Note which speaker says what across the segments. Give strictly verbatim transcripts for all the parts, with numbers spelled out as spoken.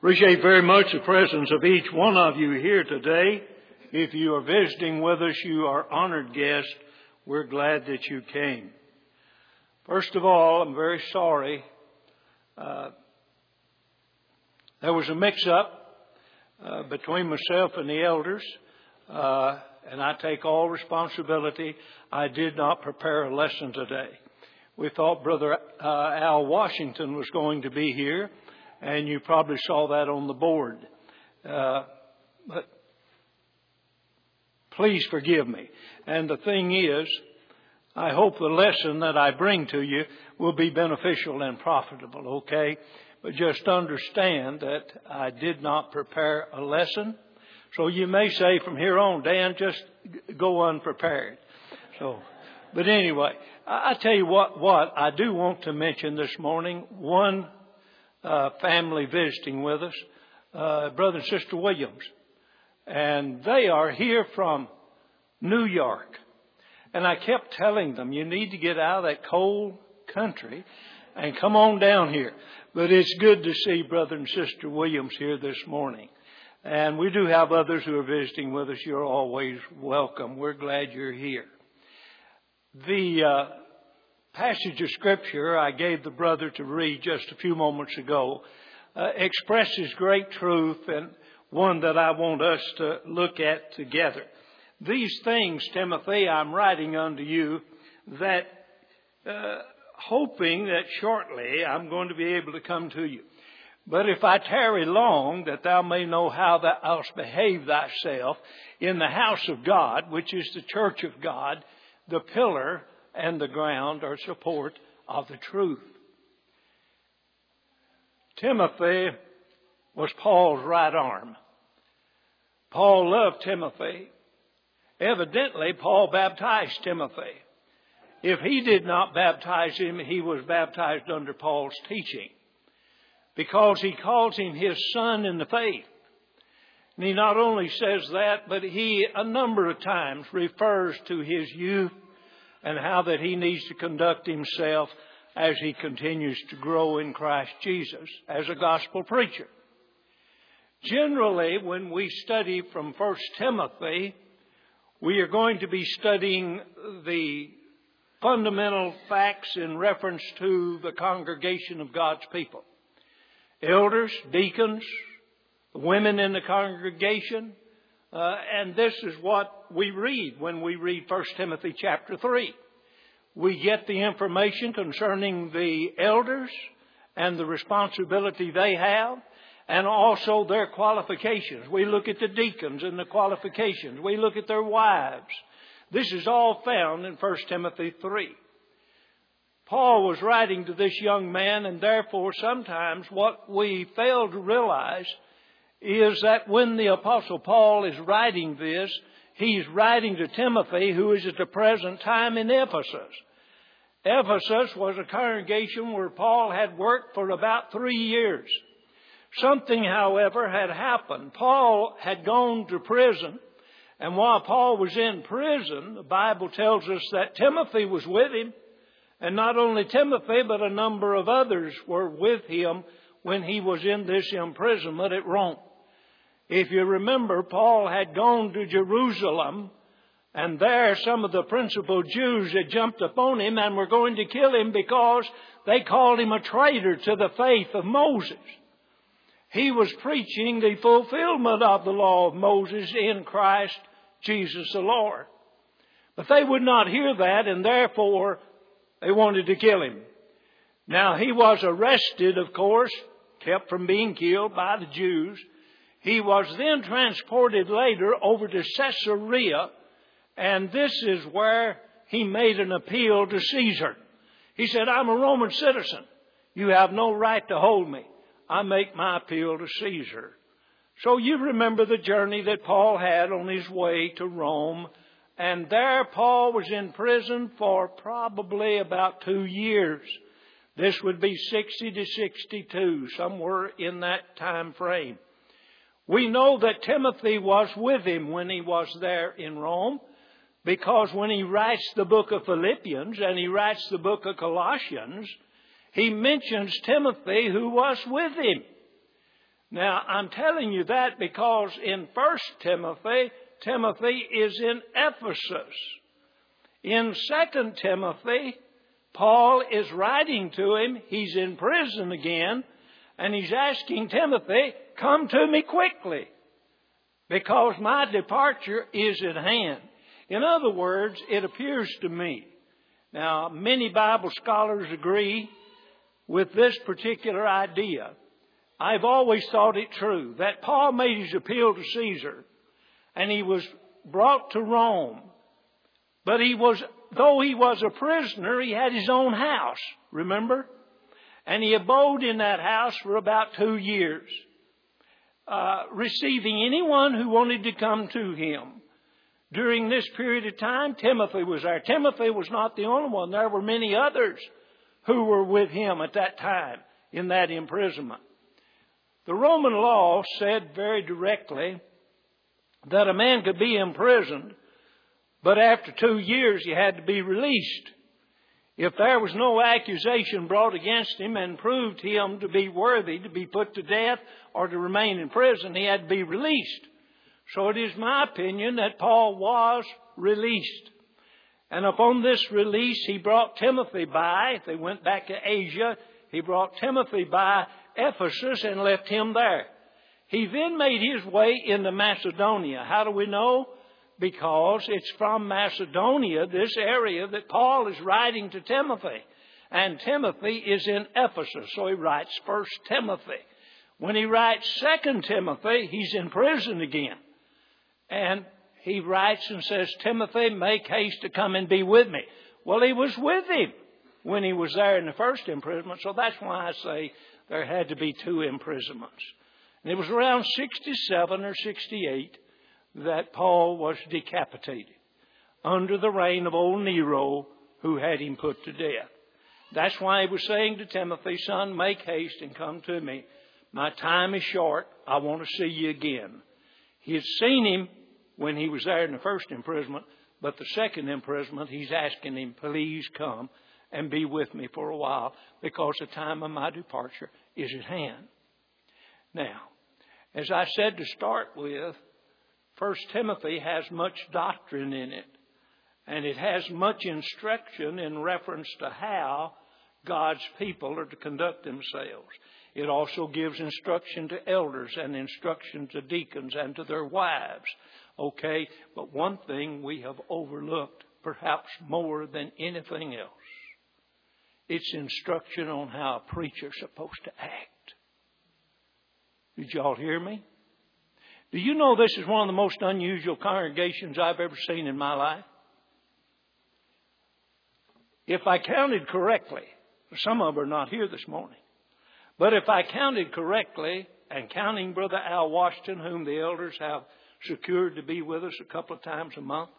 Speaker 1: Appreciate very much the presence of each one of you here today. If you are visiting with us, you are honored guests. We're glad that you came. First of all, I'm very sorry. Uh, there was a mix-up uh, between myself and the elders, uh, and I take all responsibility. I did not prepare a lesson today. We thought Brother uh, Al Washington was going to be here, and you probably saw that on the board. Uh, but please forgive me. And the thing is, I hope the lesson that I bring to you will be beneficial and profitable, okay? But just understand that I did not prepare a lesson. So you may say from here on, Dan, just go unprepared. So, but anyway, I, I tell you what, what I do want to mention this morning, one uh, family visiting with us, uh, Brother and Sister Williams. And they are here from New York. And I kept telling them, you need to get out of that cold country and come on down here. But it's good to see Brother and Sister Williams here this morning. And we do have others who are visiting with us. You're always welcome. We're glad you're here. The uh, passage of Scripture I gave the brother to read just a few moments ago uh, expresses great truth, and one that I want us to look at together. These things, Timothy, I'm writing unto you, that uh, hoping that shortly I'm going to be able to come to you. But if I tarry long, that thou may know how thou else behave thyself in the house of God, which is the church of God, the pillar and the ground or support of the truth. Timothy was Paul's right arm. Paul loved Timothy. Evidently, Paul baptized Timothy. If he did not baptize him, he was baptized under Paul's teaching, because he calls him his son in the faith. And he not only says that, but he a number of times refers to his youth and how that he needs to conduct himself as he continues to grow in Christ Jesus as a gospel preacher. Generally, when we study from First Timothy, we are going to be studying the fundamental facts in reference to the congregation of God's people. Elders, deacons, women in the congregation. Uh, and this is what we read when we read First Timothy chapter three. We get the information concerning the elders and the responsibility they have, and also their qualifications. We look at the deacons and the qualifications. We look at their wives. This is all found in First Timothy three. Paul was writing to this young man, and therefore sometimes what we fail to realize is that when the Apostle Paul is writing this, he's writing to Timothy, who is at the present time in Ephesus. Ephesus was a congregation where Paul had worked for about three years. Something, however, had happened. Paul had gone to prison, and while Paul was in prison, the Bible tells us that Timothy was with him. And not only Timothy, but a number of others were with him when he was in this imprisonment at Rome. If you remember, Paul had gone to Jerusalem, and there some of the principal Jews had jumped upon him and were going to kill him because they called him a traitor to the faith of Moses. He was preaching the fulfillment of the law of Moses in Christ Jesus the Lord. But they would not hear that, and therefore they wanted to kill him. Now, he was arrested, of course, kept from being killed by the Jews. He was then transported later over to Caesarea, and this is where he made an appeal to Caesar. He said, I'm a Roman citizen. You have no right to hold me. I make my appeal to Caesar. So you remember the journey that Paul had on his way to Rome. And there Paul was in prison for probably about two years. This would be sixty to sixty-two, somewhere in that time frame. We know that Timothy was with him when he was there in Rome, because when he writes the book of Philippians and he writes the book of Colossians, he mentions Timothy, who was with him. Now, I'm telling you that because in First Timothy, Timothy is in Ephesus. In Second Timothy, Paul is writing to him. He's in prison again, and he's asking Timothy, come to me quickly, because my departure is at hand. In other words, it appears to me. Now, many Bible scholars agree with this particular idea. I've always thought it true that Paul made his appeal to Caesar, and he was brought to Rome. But he was, though he was a prisoner, he had his own house, remember? And he abode in that house for about two years, uh, receiving anyone who wanted to come to him. During this period of time, Timothy was there. Timothy was not the only one. There were many others who were with him at that time in that imprisonment. The Roman law said very directly that a man could be imprisoned, but after two years he had to be released. If there was no accusation brought against him and proved him to be worthy to be put to death or to remain in prison, he had to be released. So it is my opinion that Paul was released. And upon this release, he brought Timothy by. If they went back to Asia, he brought Timothy by Ephesus and left him there. He then made his way into Macedonia. How do we know? Because it's from Macedonia, this area, that Paul is writing to Timothy. And Timothy is in Ephesus, so he writes First Timothy. When he writes Second Timothy, he's in prison again. And he writes and says, Timothy, make haste to come and be with me. Well, he was with him when he was there in the first imprisonment, so that's why I say there had to be two imprisonments. And it was around sixty-seven or sixty-eight that Paul was decapitated under the reign of old Nero, who had him put to death. That's why he was saying to Timothy, son, make haste and come to me. My time is short. I want to see you again. He had seen him when he was there in the first imprisonment, but the second imprisonment, he's asking him, please come and be with me for a while, because the time of my departure is at hand. Now, as I said to start with, First Timothy has much doctrine in it, and it has much instruction in reference to how God's people are to conduct themselves. It also gives instruction to elders and instruction to deacons and to their wives. Okay, but one thing we have overlooked, perhaps more than anything else, it's instruction on how a preacher's supposed to act. Did y'all hear me? Do you know this is one of the most unusual congregations I've ever seen in my life? If I counted correctly, some of them are not here this morning, but if I counted correctly, and counting Brother Al Washington, whom the elders have secured to be with us a couple of times a month,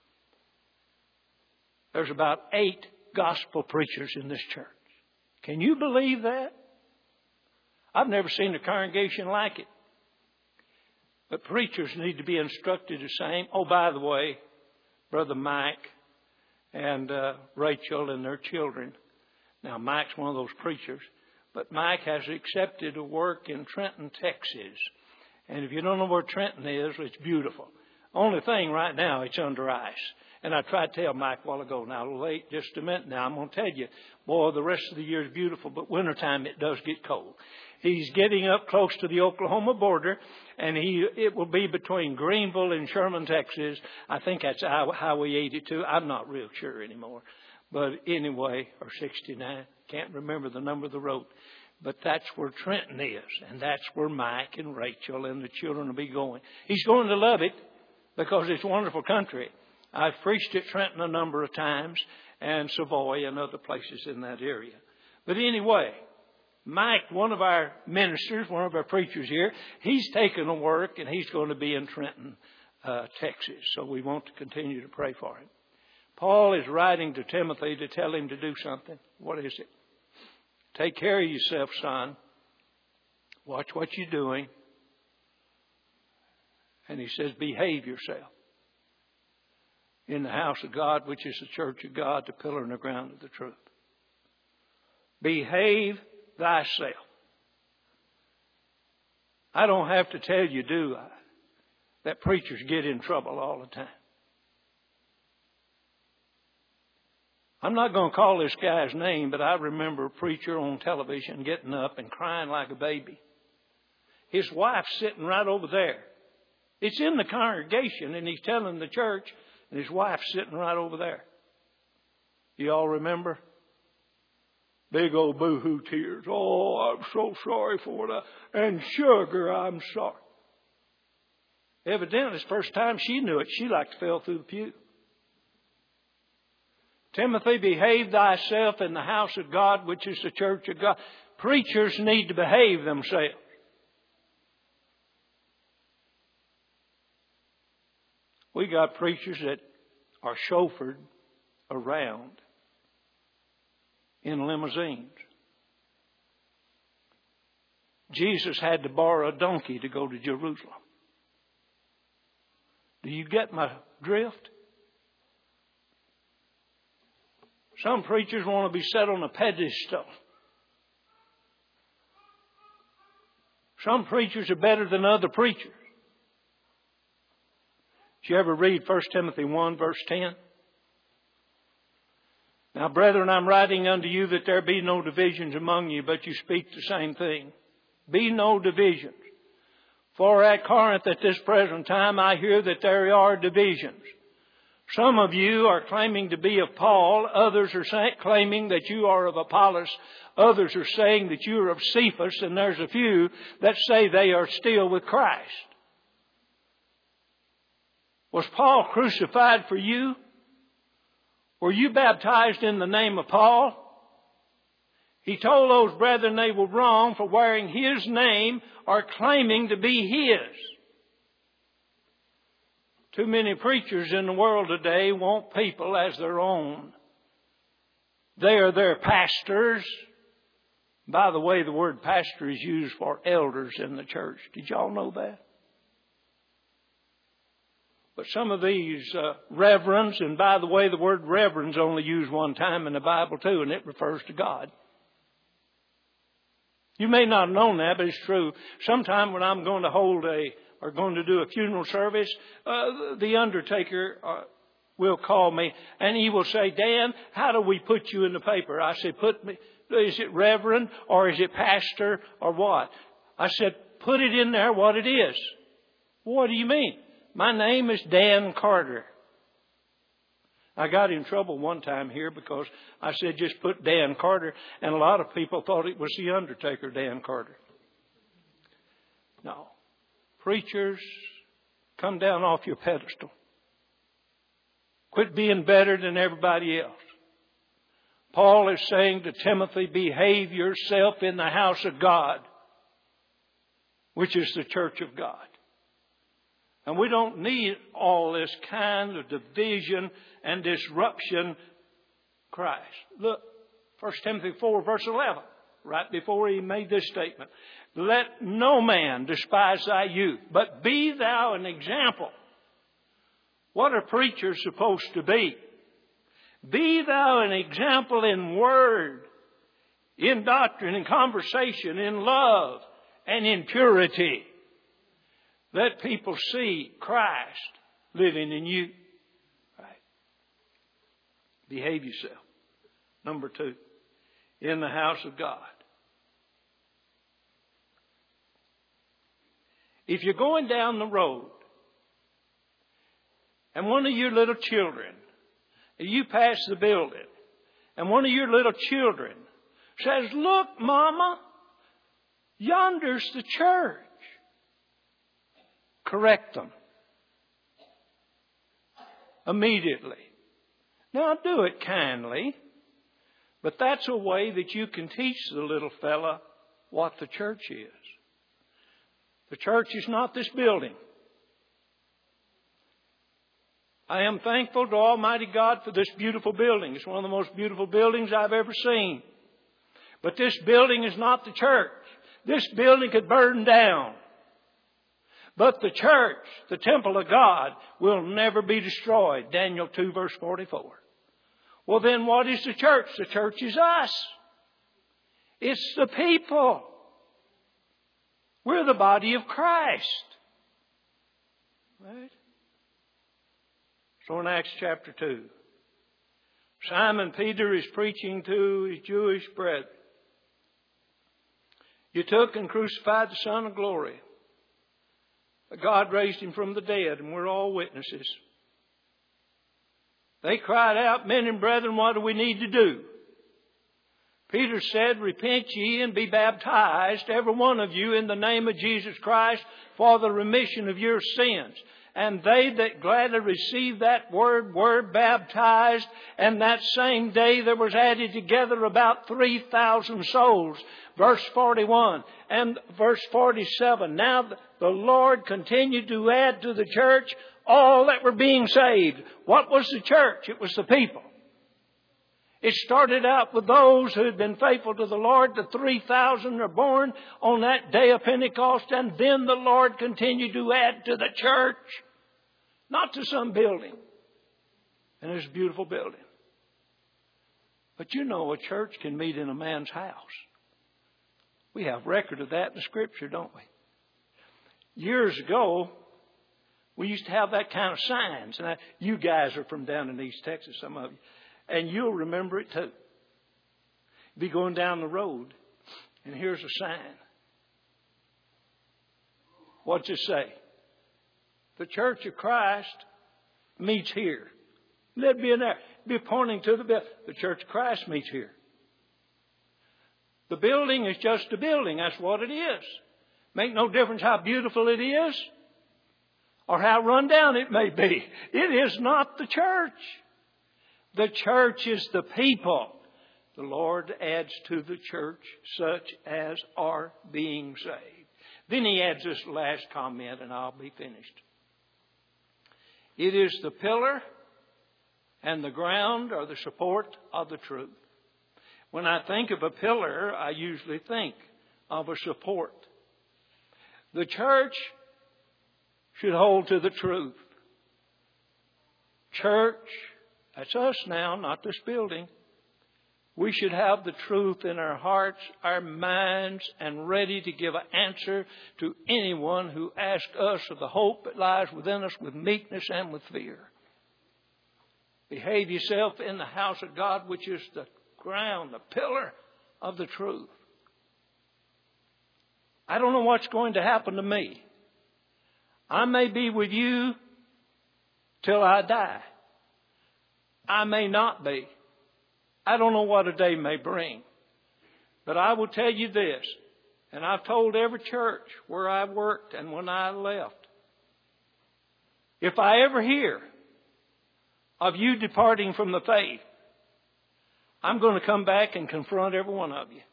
Speaker 1: there's about eight gospel preachers in this church. Can you believe that? I've never seen a congregation like it. But preachers need to be instructed the same. Oh, by the way, Brother Mike and uh, Rachel and their children. Now, Mike's one of those preachers. But Mike has accepted a work in Trenton, Texas. And if you don't know where Trenton is, it's beautiful. Only thing right now, it's under ice. And I tried to tell Mike a while ago, now wait just a minute now, I'm going to tell you, boy, the rest of the year is beautiful, but wintertime it does get cold. He's getting up close to the Oklahoma border, and he it will be between Greenville and Sherman, Texas. I think that's Highway eighty-two. I'm not real sure anymore. But anyway, or sixty-nine, can't remember the number of the road. But that's where Trenton is, and that's where Mike and Rachel and the children will be going. He's going to love it because it's a wonderful country. I've preached at Trenton a number of times, and Savoy and other places in that area. But anyway, Mike, one of our ministers, one of our preachers here, he's taken a work, and he's going to be in Trenton, uh, Texas. So we want to continue to pray for him. Paul is writing to Timothy to tell him to do something. What is it? Take care of yourself, son. Watch what you're doing. And he says, behave yourself in the house of God, which is the church of God, the pillar and the ground of the truth. Behave thyself. I don't have to tell you, do I, that preachers get in trouble all the time. I'm not going to call this guy's name, but I remember a preacher on television getting up and crying like a baby. His wife's sitting right over there. It's in the congregation, and he's telling the church, and his wife's sitting right over there. You all remember? Big old boo-hoo tears. Oh, I'm so sorry for that. And sugar, I'm sorry. Evidently, it's the first time she knew it, she like fell through the pew. Timothy, behave thyself in the house of God, which is the church of God. Preachers need to behave themselves. We got preachers that are chauffeured around in limousines. Jesus had to borrow a donkey to go to Jerusalem. Do you get my drift? Some preachers want to be set on a pedestal. Some preachers are better than other preachers. Did you ever read First Timothy one, verse ten? Now, brethren, I'm writing unto you that there be no divisions among you, but you speak the same thing. Be no divisions. For at Corinth at this present time I hear that there are divisions. Some of you are claiming to be of Paul. Others are say, claiming that you are of Apollos. Others are saying that you are of Cephas. And there's a few that say they are still with Christ. Was Paul crucified for you? Were you baptized in the name of Paul? He told those brethren they were wrong for wearing his name or claiming to be his. Too many preachers in the world today want people as their own. They are their pastors. By the way, the word pastor is used for elders in the church. Did y'all know that? But some of these uh, reverends, and by the way, the word reverend's only used one time in the Bible too, and it refers to God. You may not have known that, but it's true. Sometime when I'm going to hold a or going to do a funeral service, uh, the undertaker uh, will call me and he will say, Dan, how do we put you in the paper? I say, put me, is it reverend or is it pastor or what? I said, put it in there what it is. What do you mean? My name is Dan Carter. I got in trouble one time here because I said just put Dan Carter, and a lot of people thought it was the undertaker, Dan Carter. No. Preachers, come down off your pedestal. Quit being better than everybody else. Paul is saying to Timothy, behave yourself in the house of God, which is the church of God. And we don't need all this kind of division and disruption. Christ. Look, First Timothy four, verse eleven, right before he made this statement. Let no man despise thy youth, but be thou an example. What are preachers supposed to be? Be thou an example in word, in doctrine, in conversation, in love, and in purity. Let people see Christ living in you. Right. Behave yourself. Number two, in the house of God. If you're going down the road and one of your little children, you pass the building and one of your little children says, look, Mama, yonder's the church. Correct them. Immediately. Now do it kindly, but that's a way that you can teach the little fella what the church is. The church is not this building. I am thankful to Almighty God for this beautiful building. It's one of the most beautiful buildings I've ever seen. But this building is not the church. This building could burn down. But the church, the temple of God, will never be destroyed. Daniel two, verse forty-four. Well, then what is the church? The church is us. It's the people. We're the body of Christ. Right? So in Acts chapter two, Simon Peter is preaching to his Jewish brethren. You took and crucified the Son of Glory. But God raised him from the dead, and we're all witnesses. They cried out, men and brethren, what do we need to do? Peter said, repent ye and be baptized, every one of you, in the name of Jesus Christ, for the remission of your sins. And they that gladly received that word were baptized. And that same day there was added together about three thousand souls. Verse forty-one and verse forty-seven. Now the Lord continued to add to the church all that were being saved. What was the church? It was the people. It started out with those who had been faithful to the Lord. The three thousand are born on that day of Pentecost. And then the Lord continued to add to the church. Not to some building. And it's a beautiful building. But you know, a church can meet in a man's house. We have record of that in the Scripture, don't we? Years ago, we used to have that kind of signs. And I, you guys are from down in East Texas, some of you. And you'll remember it too. Be going down the road, and here's a sign. What's it say? The Church of Christ meets here. Let be in there. Be pointing to the building. The Church of Christ meets here. The building is just a building. That's what it is. Make no difference how beautiful it is or how run down it may be. It is not the church. The church is the people. The Lord adds to the church such as are being saved. Then he adds this last comment, and I'll be finished. It is the pillar and the ground or the support of the truth. When I think of a pillar, I usually think of a support. The church should hold to the truth. Church, that's us now, not this building. We should have the truth in our hearts, our minds, and ready to give an answer to anyone who asks us of the hope that lies within us with meekness and with fear. Behave yourself in the house of God, which is the ground, the pillar of the truth. I don't know what's going to happen to me. I may be with you till I die. I may not be. I don't know what a day may bring. But I will tell you this, and I've told every church where I worked and when I left. If I ever hear of you departing from the faith, I'm going to come back and confront every one of you.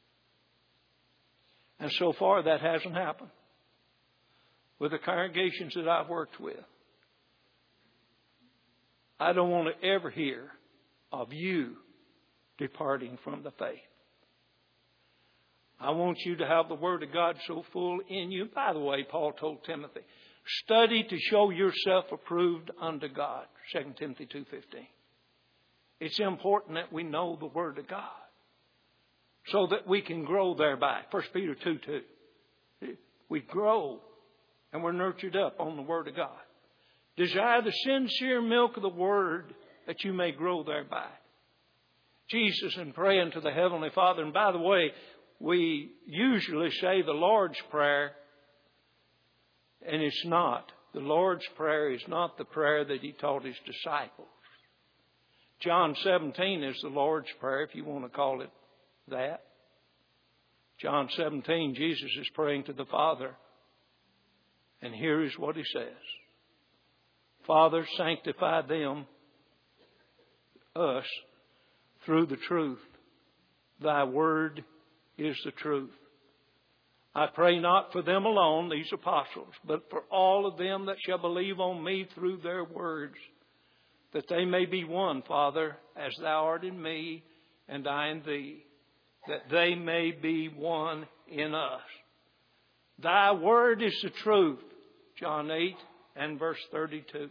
Speaker 1: And so far that hasn't happened with the congregations that I've worked with. I don't want to ever hear of you departing from the faith. I want you to have the Word of God so full in you. By the way, Paul told Timothy, study to show yourself approved unto God. Second Timothy two fifteen. It's important that we know the Word of God so that we can grow thereby. First Peter two two. We grow and we're nurtured up on the Word of God. Desire the sincere milk of the Word that you may grow thereby. Jesus and praying to the Heavenly Father. And by the way, we usually say the Lord's Prayer, and it's not. The Lord's Prayer is not the prayer that He taught His disciples. John seventeen is the Lord's Prayer, if you want to call it that. John seventeen, Jesus is praying to the Father. And here is what He says. Father, sanctify them, us, through the truth. Thy word is the truth. I pray not for them alone, these apostles, but for all of them that shall believe on me through their words, that they may be one, Father, as thou art in me and I in thee, that they may be one in us. Thy word is the truth. John eight and verse thirty-two.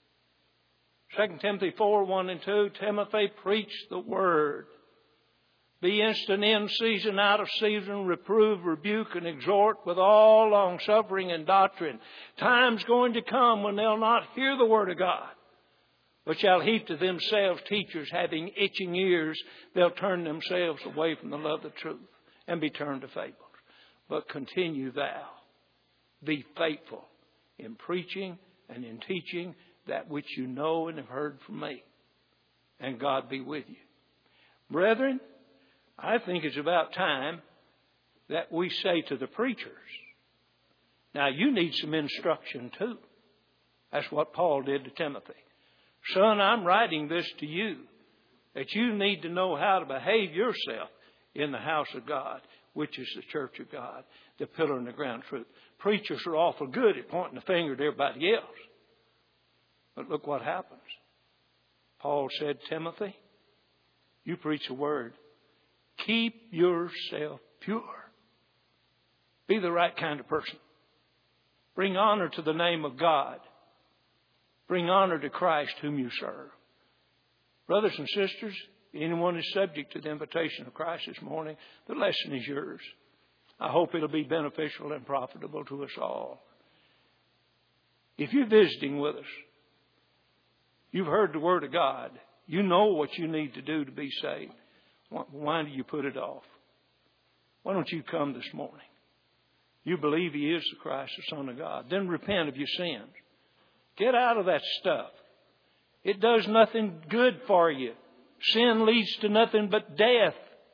Speaker 1: Second Timothy four, one and two, Timothy, preach the word. Be instant in season, out of season, reprove, rebuke, and exhort with all longsuffering and doctrine. Time's going to come when they'll not hear the Word of God, but shall heap to themselves teachers having itching ears. They'll turn themselves away from the love of the truth and be turned to fables. But continue thou, be faithful in preaching and in teaching that which you know and have heard from me. And God be with you. Brethren, I think it's about time that we say to the preachers, now you need some instruction too. That's what Paul did to Timothy. Son, I'm writing this to you, that you need to know how to behave yourself in the house of God, which is the church of God, the pillar and the ground truth. Preachers are awful good at pointing the finger at everybody else. But look what happens. Paul said, Timothy, you preach the word. Keep yourself pure. Be the right kind of person. Bring honor to the name of God. Bring honor to Christ whom you serve. Brothers and sisters, anyone is subject to the invitation of Christ this morning, the lesson is yours. I hope it'll be beneficial and profitable to us all. If you're visiting with us, you've heard the Word of God. You know what you need to do to be saved. Why do you put it off? Why don't you come this morning? You believe He is the Christ, the Son of God. Then repent of your sins. Get out of that stuff. It does nothing good for you. Sin leads to nothing but death.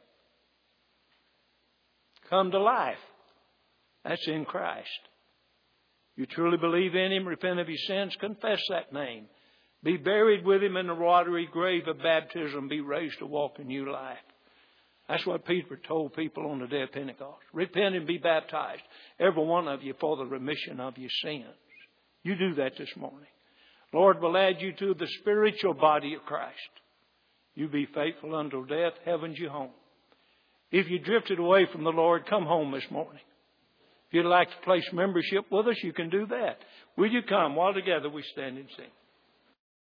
Speaker 1: Come to life. That's in Christ. You truly believe in Him, repent of your sins, confess that name. Be buried with Him in the watery grave of baptism. Be raised to walk in new life. That's what Peter told people on the day of Pentecost. Repent and be baptized, every one of you, for the remission of your sins. You do that this morning. Lord will add you to the spiritual body of Christ. You be faithful until death. Heaven's your home. If you drifted away from the Lord, come home this morning. If you'd like to place membership with us, you can do that. Will you come while together we stand and sing?